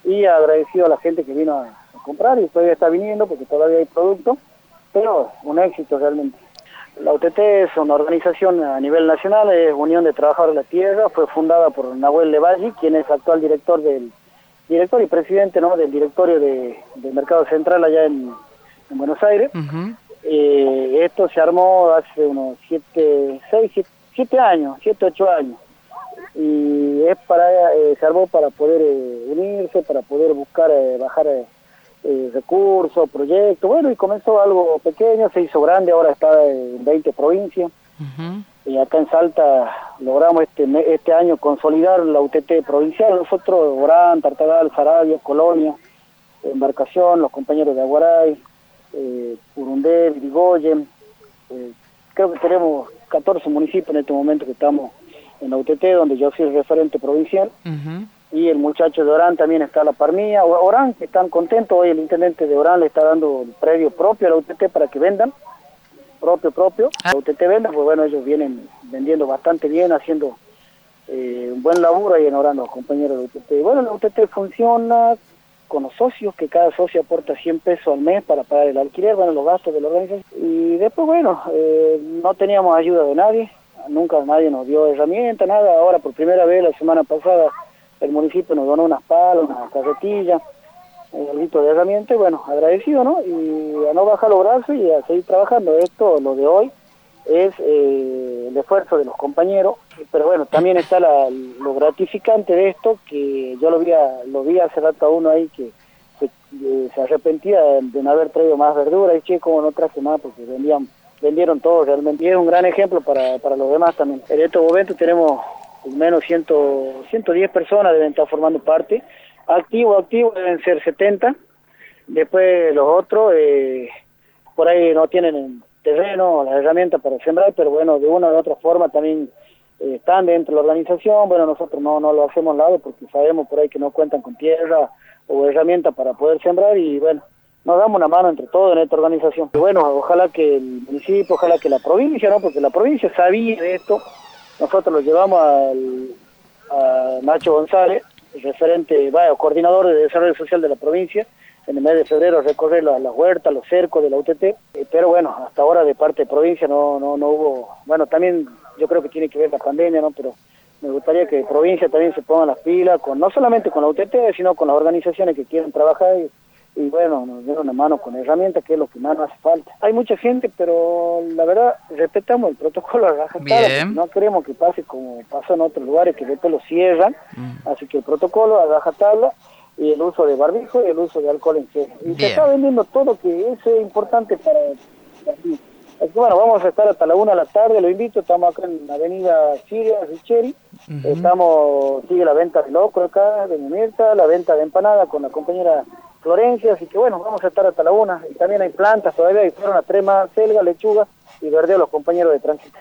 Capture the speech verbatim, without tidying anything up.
y agradecido a la gente que vino a, a comprar y todavía está viniendo porque todavía hay producto, pero un éxito realmente. La U T T es una organización a nivel nacional, es Unión de Trabajadores de la Tierra, fue fundada por Nahuel Levalli, quien es actual director del director y presidente, ¿no?, del directorio de, del Mercado Central allá en, en Buenos Aires. Uh-huh. Eh, esto se armó hace unos siete, seis, siete, siete años, siete, ocho años. Y es para, eh, se armó para poder eh, unirse, para poder buscar, eh, bajar eh, eh, recursos, proyectos. Bueno, y comenzó algo pequeño, se hizo grande, ahora está en veinte provincias. Uh-huh. Y acá en Salta logramos este este año consolidar la U T T provincial. Nosotros, Orán, Tartagal, Saravia, Colonia, Embarcación, los compañeros de Aguaray, eh, Urundé, Irigoyen, eh, creo que tenemos catorce municipios en este momento que estamos en la U T T, donde yo soy el referente provincial. Uh-huh. Y el muchacho de Orán también está a la par mía. Orán, que están contentos, hoy el intendente de Orán le está dando el predio propio a la U T T para que vendan, propio, propio. Ah. La U T T venda, pues bueno, ellos vienen vendiendo bastante bien, haciendo eh, un buen laburo ahí en Orán los compañeros de la U T T. Bueno, la U T T funciona con los socios, que cada socio aporta cien pesos al mes para pagar el alquiler, bueno, los gastos de la organización. Y después, bueno, eh, no teníamos ayuda de nadie, nunca nadie nos dio herramientas, nada. Ahora, por primera vez, la semana pasada, el municipio nos donó unas palas, unas carretillas, un grito de herramientas, y bueno, agradecido, ¿no? Y a no bajar los brazos y a seguir trabajando. Esto, lo de hoy, es eh, el esfuerzo de los compañeros, pero bueno, también está la, lo gratificante de esto, que yo lo vi, a, lo vi hace rato a uno ahí que se, eh, se arrepentía de, de no haber traído más verdura, y che, como no traje más, porque vendían, vendieron todo realmente, y es un gran ejemplo para, para los demás también. En estos momentos tenemos al menos ciento diez personas deben estar formando parte, activo, activo deben ser setenta, después los otros, eh, por ahí no tienen terreno, las herramientas para sembrar, pero bueno, de una u otra forma también eh, están dentro de la organización. Bueno, nosotros no, no lo hacemos al lado porque sabemos por ahí que no cuentan con tierra o herramientas para poder sembrar, y bueno, nos damos una mano entre todos en esta organización. Y bueno, ojalá que el municipio, ojalá que la provincia, ¿no?, porque la provincia sabía de esto. Nosotros lo llevamos al, a Nacho González, el referente, vaya, coordinador de desarrollo social de la provincia, en el mes de febrero recorrer las la huertas, los cercos de la U T T, eh, pero bueno, hasta ahora de parte de provincia no no no hubo, bueno, también yo creo que tiene que ver la pandemia, ¿no?, pero me gustaría que provincia también se ponga las pilas, con no solamente con la U T T, sino con las organizaciones que quieren trabajar, y, y bueno, nos den una mano con herramientas, que es lo que más nos hace falta. Hay mucha gente, pero la verdad, respetamos el protocolo a rajatabla, no queremos que pase como pasó en otros lugares, que después lo cierran, mm. así que el protocolo a rajatabla, y el uso de barbijo y el uso de alcohol en gel. Y Bien. Se está vendiendo todo, que eso es importante para... Así que bueno, vamos a estar hasta la una de la tarde, lo invito, estamos acá en la avenida Siria, Richeri, uh-huh. estamos, sigue la venta de locro acá, de Mirta, la venta de empanada con la compañera Florencia, así que bueno, vamos a estar hasta la una, y también hay plantas todavía, y fueron a tres más, selga, lechuga y verdeo los compañeros de tránsito.